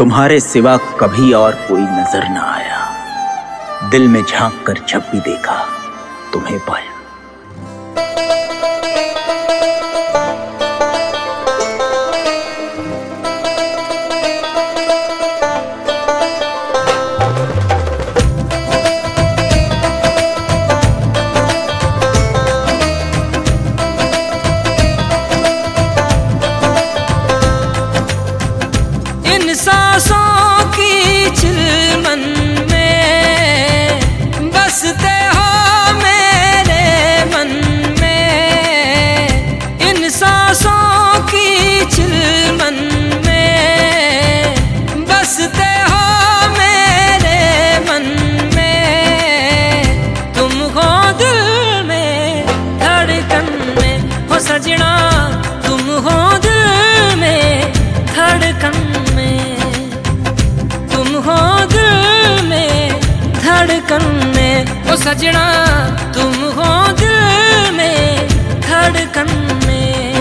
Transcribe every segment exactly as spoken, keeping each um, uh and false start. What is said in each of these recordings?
तुम्हारे सिवा कभी और कोई नजर न आया। दिल में झांक कर जब भी देखा तुम्हें पाया। सांसों की चिलमन में बसते हो मेरे मन में। इन सांसों की चिलमन में बसते हो मेरे मन में। तुम हो दिल में धड़कन में हो सजना, तुम हो दिल में धड़कन में। तुम हो दिल में धड़कन में ओ सजना, तुम हो दिल में धड़कन में।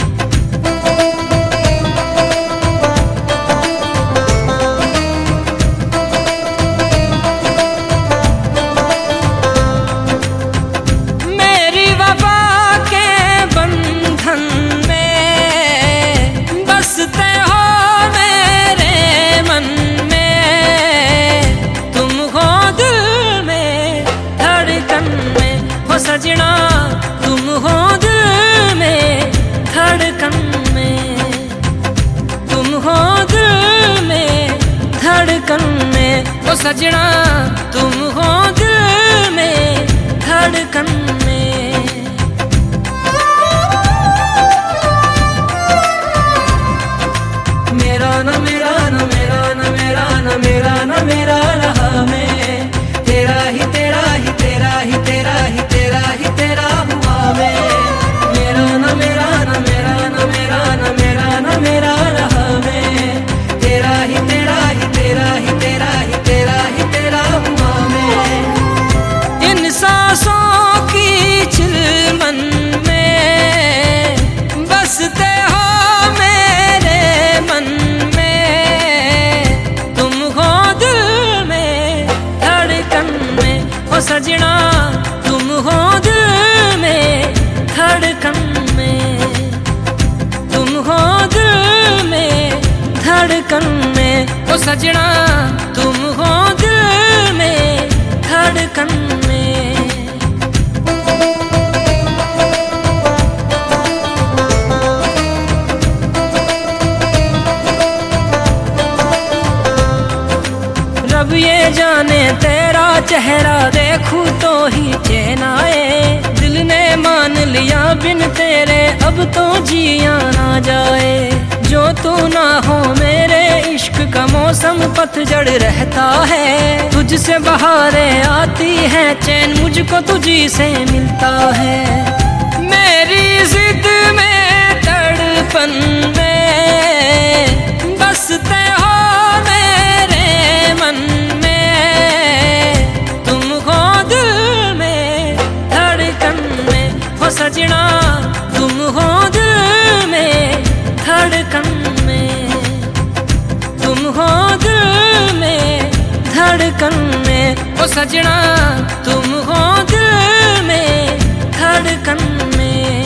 मेरी वफा के बंधन में बसते हो सजना, तुम हो दिल में धड़कन में। तुम हो दिल में धड़कन में ओ सजना, तुम हो दिल में धड़कन में। मेरा न मेरा न मेरा न मेरा न मेरा न मेरा रहा मैं, तेरा ही तेरा ही तेरा ही तेरा ही तेरा ही तेरा हुआ मैं। मेरा न मेरा न मेरा न मेरा न मेरा न मेरा रहा मैं, तेरा ही तेरा ही तेरा ही तेरा ही तेरा ही तेरा हुआ मैं। इन सांसों की चिलमन में बसते हो मेरे मन में। तुम हो दिल में धड़कन में ओ सजना, तुम हो दिल में धड़कन में। तुम हो दिल में धड़कन में ओ सजना, तुम हो दिल में धड़कन में। रब ये जाने तेरा चेहरा देखूं तो ही चैन आए। दिल ने मान लिया बिन तेरे अब तो जिया ना जाए। जो तू ना हो मेरे इश्क का मौसम पतझड़ रहता है। तुझसे बहारें आती है चैन मुझको तुझी से मिलता है। मेरी जिद में तड़पन में बसते हो मेरे मन में। तुम हो दिल में धड़कन में हो सजना, तुम हो दिल में धड़कन में। तुम हो दिल में धड़कन में ओ सजना, तुम हो दिल में धड़कन में।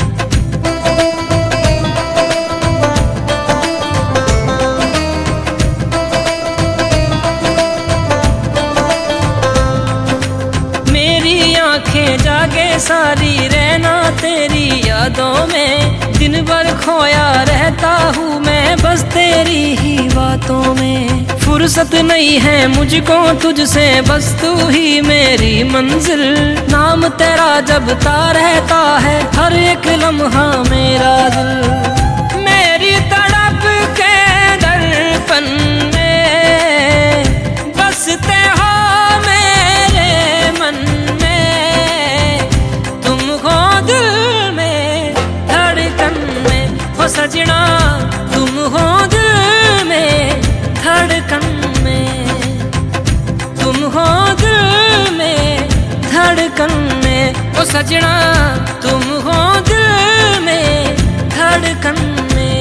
मेरी आंखें जागे सारी रहना तेरी यादों में। दिन भर खोया रहता हूँ मैं बस तेरी ही बातों में। फुर्सत नहीं है मुझको तुझसे बस तू ही मेरी मंजिल। नाम तेरा जपता रहता है हर एक लम्हा मेरा दिल। मेरी तड़प के दर्पण में बसते हो मेरे मन में। तुम हो दिल में धड़कन में हो सजना, तुम हो दिल में धड़कन में। तुम हो दिल में धड़कन में ओ सजना, तुम हो दिल में धड़कन में।